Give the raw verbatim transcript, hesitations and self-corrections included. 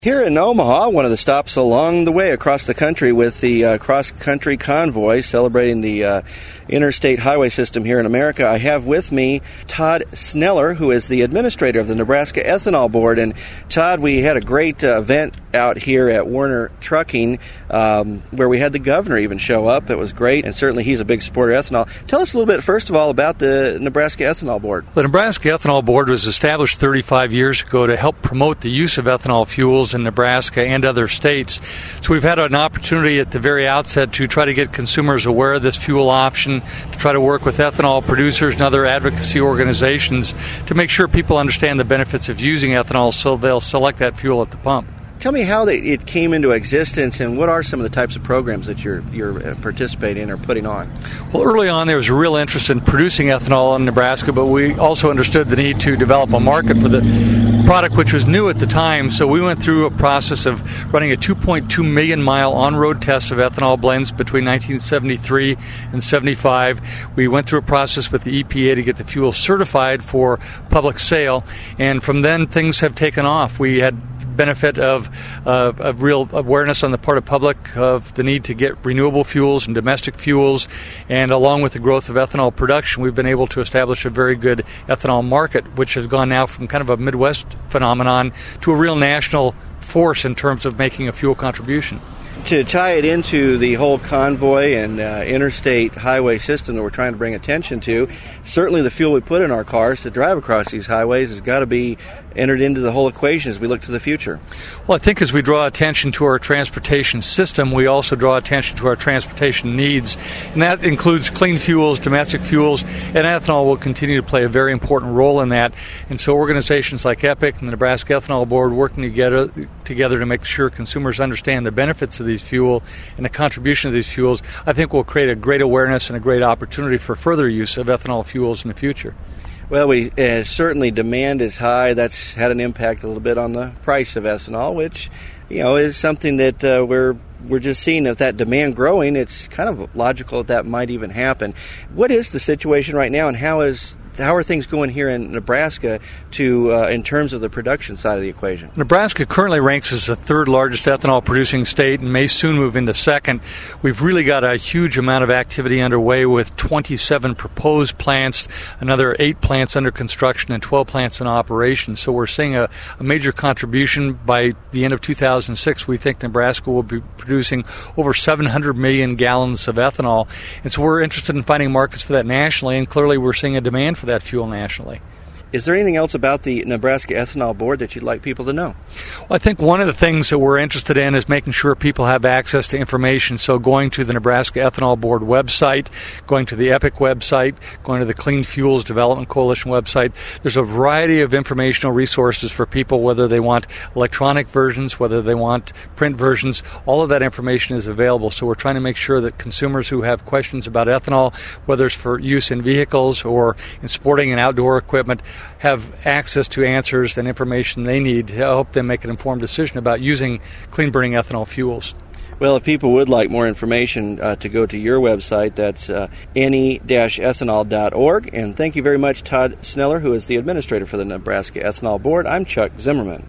Here in Omaha, one of the stops along the way across the country with the uh, cross-country convoy celebrating the uh, interstate highway system here in America, I have with me Todd Sneller, who is the administrator of the Nebraska Ethanol Board. And Todd, we had a great uh, event out here at Werner Trucking um, where we had the governor even show up. It was great, and certainly he's a big supporter of ethanol. Tell us a little bit, first of all, about the Nebraska Ethanol Board. The Nebraska Ethanol Board was established thirty-five years ago to help promote the use of ethanol fuels in Nebraska and other states. So we've had an opportunity at the very outset to try to get consumers aware of this fuel option, to try to work with ethanol producers and other advocacy organizations to make sure people understand the benefits of using ethanol so they'll select that fuel at the pump. Tell me how they, it came into existence, and what are some of the types of programs that you're you're participating in or putting on? Well, early on there was a real interest in producing ethanol in Nebraska, but we also understood the need to develop a market for the product, which was new at the time. So we went through a process of running a two point two million mile on-road test of ethanol blends between nineteen seventy-three and seventy-five. We went through a process with the E P A to get the fuel certified for public sale, and from then things have taken off. We had benefit of uh, of real awareness on the part of public of the need to get renewable fuels and domestic fuels, and along with the growth of ethanol production, we've been able to establish a very good ethanol market, which has gone now from kind of a Midwest phenomenon to a real national force in terms of making a fuel contribution. To tie it into the whole convoy and uh, interstate highway system that we're trying to bring attention to, certainly the fuel we put in our cars to drive across these highways has got to be entered into the whole equation as we look to the future. Well, I think as we draw attention to our transportation system, we also draw attention to our transportation needs, and that includes clean fuels, domestic fuels, and ethanol will continue to play a very important role in that. And so organizations like EPIC and the Nebraska Ethanol Board working together together to make sure consumers understand the benefits of these fuel and the contribution of these fuels, I think will create a great awareness and a great opportunity for further use of ethanol fuels in the future. Well, we uh, certainly demand is high. That's had an impact a little bit on the price of ethanol, which, you know, is something that uh, we're we're just seeing. If that demand growing, it's kind of logical that that might even happen. What is the situation right now, and how is how are things going here in Nebraska to uh, in terms of the production side of the equation? Nebraska currently ranks as the third largest ethanol producing state and may soon move into second. We've really got a huge amount of activity underway with twenty-seven proposed plants, another eight plants under construction, and twelve plants in operation. So we're seeing a, a major contribution. By the end of two thousand six, we think Nebraska will be producing over seven hundred million gallons of ethanol. And so we're interested in finding markets for that nationally, and clearly we're seeing a demand for that fuel nationally. Is there anything else about the Nebraska Ethanol Board that you'd like people to know? Well, I think one of the things that we're interested in is making sure people have access to information. So going to the Nebraska Ethanol Board website, going to the EPIC website, going to the Clean Fuels Development Coalition website, there's a variety of informational resources for people, whether they want electronic versions, whether they want print versions. All of that information is available. So we're trying to make sure that consumers who have questions about ethanol, whether it's for use in vehicles or in sporting and outdoor equipment, have access to answers and information they need to help them make an informed decision about using clean-burning ethanol fuels. Well, if people would like more information uh, to go to your website, that's uh, N E ethanol dot org. And thank you very much, Todd Sneller, who is the administrator for the Nebraska Ethanol Board. I'm Chuck Zimmerman.